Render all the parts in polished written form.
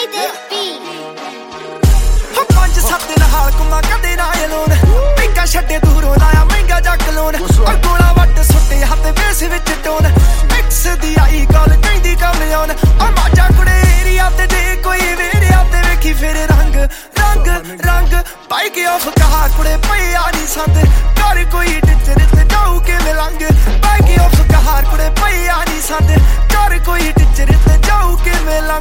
ਪੰਜ ਸੱਤ ਨਾਲ ਕੁਮਾ ਕਦੇ ਨਾ ਲੋਨ ਪਿੱਕਾ ਛੱਡੇ ਦੂਰੋਂ ਲਾਇਆ ਮਹਿੰਗਾ ਜੱਕ ਲੋਨ ਔਰ ਗੋਲਾ ਵੱਟ ਸੁੱਟੇ ਹੱਥ ਬੇਸ ਵਿੱਚ ਟੋਨ ਮਿਕਸ ਦੀ ਆਈ ਗੱਲ ਕਹਿੰਦੀ ਕੰਮ ਆਉਣ ਔਰ ਮਾਜਾ ਕੁੜੇ ਏਰੀਆ ਤੇ ਜੇ ਕੋਈ ਵੇੜਿਆ ਤੇ ਵੇਖੀ ਫਿਰ ਰੰਗ ਰੰਗ ਰੰਗ ਪਾਈ ਕੇ ਆਫ ਕਹਾ ਕੁੜੇ ਪਿਆ ਨਹੀਂ ਸੰਦ ਕਰ ਕੋਈ ਟਿੱਚਰ ਤੇ ਜਾਊ ਕਿਵੇਂ ਲੰਘ ਪਾਈ ਕੇ ਆਫ ਕਹਾ ਕੁੜੇ ਪਿਆ ਨਹੀਂ ਸੰਦ ਕਰ ਕੋਈ ਟਿੱਚਰ ਤੇ ਜਾਊ ਕਿਵੇਂ ਲੰਘ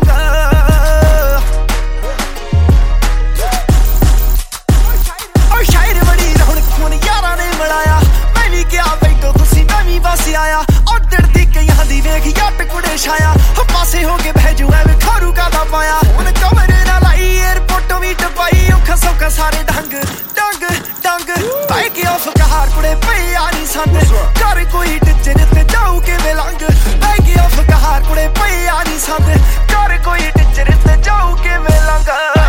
ਸ਼ਾਇਰ ਬੜੀ ਰੌਣਕ ਫੋਨ ਯਾਰਾਂ ਨੇ ਮਿਲਾਇਆ ਮੈਂ ਵੀ ਕਿਹਾ ਬੈਠੋ ਤੁਸੀਂ ਮੈਂ ਵੀ ਬਸ ਆਇਆ ਉਧਰ ਦੀ ਕਈਆਂ ਦੀ ਵੇਖ ਜੱਟ ਕੁੜੇ ਛਾਇਆ ਪਾਸੇ ਹੋ ਕੇ ਬਹਿ ਜੂ ਐਵੇਂ ਖਾਰੂ ਕਾਦਾ ਪਾਇਆ ਹੁਣ ਕਮਰੇ ਨਾਲ ਲਾਈ ਏਅਰਪੋਰਟੋਂ ਵੀ ਟਪਾਈ ਔਖਾ ਸੌਖਾ ਸਾਰੇ ਡੰਗ ਡੰਗ ਡੰਗ ਬਾਈ ਕੇ ਆਫ ਕਹਾਰ ਕੁੜੇ ਪਿਆ ਨਹੀਂ ਸੰਦ ਕਰ ਕੋਈ ਟਿੱਚਰ ਤੇ ਜਾਊ ਕਿਵੇਂ ਲੰਘ ਬਾਈ ਕੇ ਆਫ ਕਹਾਰ ਕੁੜੇ ਪਿਆ ਨਹੀਂ ਸੰਦ ਕਰ ਕੋਈ ਟਿੱਚਰ ਤੇ ਜਾਊ ਕਿਵੇਂ ਲੰਘ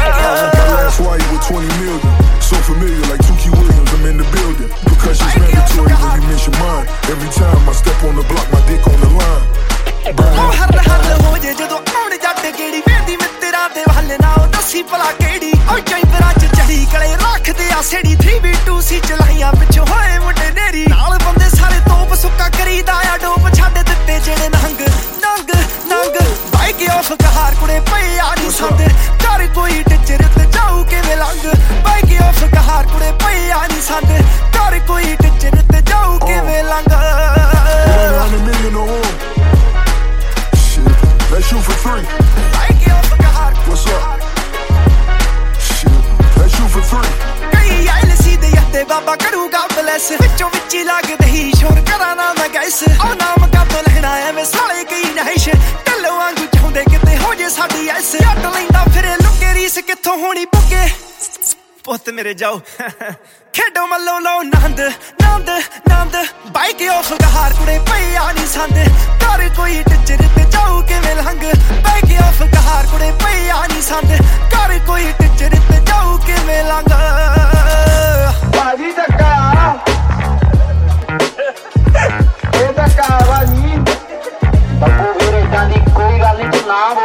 So familiar like Tuki Williams, I'm in the building. Percussion's mandatory when you mention mine. Every time I step on the block, my dick on the line. ਹਰ ਹੋ ਜੇ ਜਦੋਂ ਆਉਣ ਜੱਟ ਗੇੜੀ ਵੇਂਦੀ ਮਿੱਤਰਾਂ ਦੇ ਵੱਲ ਨਾ ਉਹ ਦੱਸੀ ਭਲਾ ਕਿਹੜੀ ਉਹ ਚੈਂਬਰਾਂ ਚ ਚੜੀ ਕਲੇ ਰੱਖਦੇ ਆ ਸੇੜੀ 3v2 ਸੀ ਚਲਾਈਆਂ ਪਿੱਛੋਂ ਹੋਏ ਮੁੰਡੇ ਨੇਰੀ ਨਾਲ ਬੰਦੇ ਸਾਰੇ ਤੋਪ ਸੁੱਕਾ ਕਰੀਦਾ ਆ ਡੋਪ ਛੱਡ ਦਿੱਤੇ ਜਿਹੜੇ ਨੰਗ ਨੰਗ ਨੰਗ ਬਾਈਕ ਆਫ ਕਹਾਰ ਕੁੜੇ ਪਿਆ ਨਹੀਂ ਸੰਦ ਕਰ ਕੋਈ ਟਿੱਚਰ ਤੇ ਜਾਊ ਕਿਵੇਂ ਲੰਘ ਬਾਈਕ ਆਫ ਕਹਾਰ ਕੁੜੇ ਪਿਆ ਨਹੀਂ ਸੰਦ ਕਰ ਕੋਈ ਟਿੱਚਰ ਤੇ ਜਾਊ ਕਿਵੇਂ ਲੰਘ Let's shoot for three. What's up? Shit, let's shoot for three. ਕਈ ਆਇਲ ਸੀਦੇ ਯੱਤੇ ਬਾਬਾ ਕਰੂਗਾ ਬਲੈਸ ਵਿੱਚੋਂ ਵਿੱਚ ਹੀ ਲੱਗਦੇ ਹੀ ਸ਼ੋਰ ਕਰਾਂ ਨਾ ਮੈਂ ਗੈਸ ਉਹ ਨਾਮ ਕਾਤੋਂ ਲੈਣਾ ਐਵੇਂ ਸਾਲੇ ਕਈ ਨਹਿਸ਼ ਢੱਲੋ ਵਾਂਗੂ ਚਾਹੁੰਦੇ ਕਿਤੇ ਹੋ ਜੇ ਸਾਡੀ ਐਸ ਅੱਟ ਲੈਂਦਾ ਫਿਰੇ ਲੁੱਕੇ ਰੀਸ ਕਿੱਥੋਂ ਹੋਣੀ ਪੁੱਗੇ ਪੁੱਤ ਮੇਰੇ ਜਾਓ ਖੇਡੋ ਮੱਲੋ ਲਓ ਨੰਦ ਨੰਦ ਨੰਦ ਬਾਈਕ ਆਫ ਕਹਾਰ ਕੁੜੇ ਪਿਆ ਨਹੀਂ ਸੰਦ ਕਰ ਕੋਈ ਟਿੱਚਰ ਤੇ ਜਾਊ ਕਿਵੇਂ ਲੰਘ ਬਾਈਕ ਆਫ ਕਹਾਰ ਕੁੜੇ ਪਿਆ ਨਹੀਂ ਸੰਦ ਕਰ ਕੋਈ ਟਿੱਚਰ ਤੇ ਜਾਊ ਕਿਵੇਂ ਲੰਘ ਭਾਜੀ ਧੱਕਾ ਇਹ ਧੱਕਾ ਭਾਜੀ ਬੱਬੂ ਵੀਰ ਏਦਾਂ ਦੀ ਕੋਈ ਗੱਲ ਨਹੀਂ ਤੂੰ ਨਾ